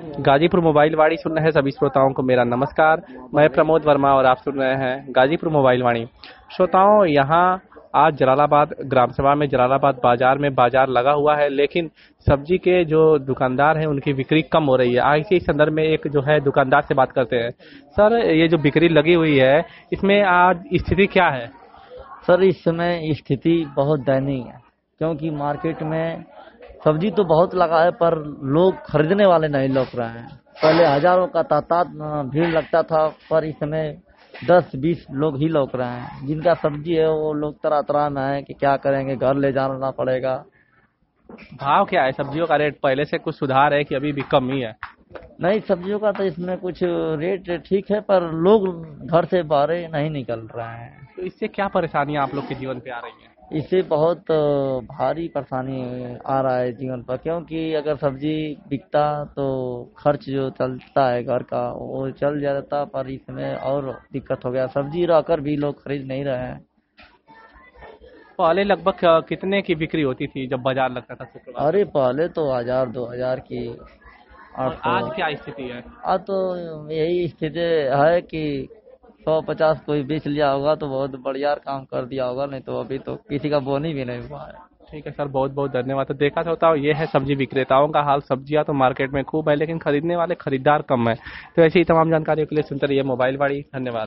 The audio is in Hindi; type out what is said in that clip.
गाजीपुर मोबाइल वाणी सुन रहे सभी श्रोताओं को मेरा नमस्कार। मैं प्रमोद वर्मा और आप सुन रहे हैं गाजीपुर मोबाइल वाणी। श्रोताओं, यहाँ आज जलालाबाद ग्राम सभा में जलालाबाद बाजार में बाजार लगा हुआ है, लेकिन सब्जी के जो दुकानदार हैं उनकी बिक्री कम हो रही है। आज इसी संदर्भ में एक जो है दुकानदार से बात करते हैं। सर, ये जो बिक्री लगी हुई है इसमें आज स्थिति क्या है? सर, इस समय स्थिति बहुत दयनीय है, क्योंकि मार्केट में सब्जी तो बहुत लगा है पर लोग खरीदने वाले नहीं लौट रहे हैं। पहले हजारों का तादाद भीड़ लगता था, पर इस समय 10-20 लोग ही लौट रहे हैं। जिनका सब्जी है वो लोग तरह तरह में है कि क्या करेंगे, घर ले जाना पड़ेगा। भाव क्या है? सब्जियों का रेट पहले से कुछ सुधार है कि अभी भी कम ही है? नहीं, सब्जियों का तो इसमें कुछ रेट ठीक है, पर लोग घर से बाहर नहीं निकल रहे हैं। तो इससे क्या परेशानियां आप लोग के जीवन पे आ रही हैं? इससे बहुत भारी परेशानी आ रहा है जीवन पर, क्योंकि अगर सब्जी बिकता तो खर्च जो चलता है घर का वो चल जाता, पर इसमें और दिक्कत हो गया। सब्जी रहकर भी लोग खरीद नहीं रहे हैं। पहले लगभग कितने की बिक्री होती थी जब बाजार लगता था शुक्रवार? अरे पहले तो 1000-2000 की। और आज क्या स्थिति है? आज तो यही स्थिति है कि 150 कोई बेच लिया होगा तो बहुत बढ़िया काम कर दिया होगा, नहीं तो अभी तो किसी का बोनी भी नहीं हुआ है। ठीक है सर, बहुत बहुत धन्यवाद। तो देखा होता है ये है सब्जी विक्रेताओं का हाल। सब्जियां तो मार्केट में खूब है, लेकिन खरीदने वाले खरीदार कम है। तो ऐसी ही तमाम जानकारियों के लिए सुनते रहिए मोबाइल वाणी। धन्यवाद।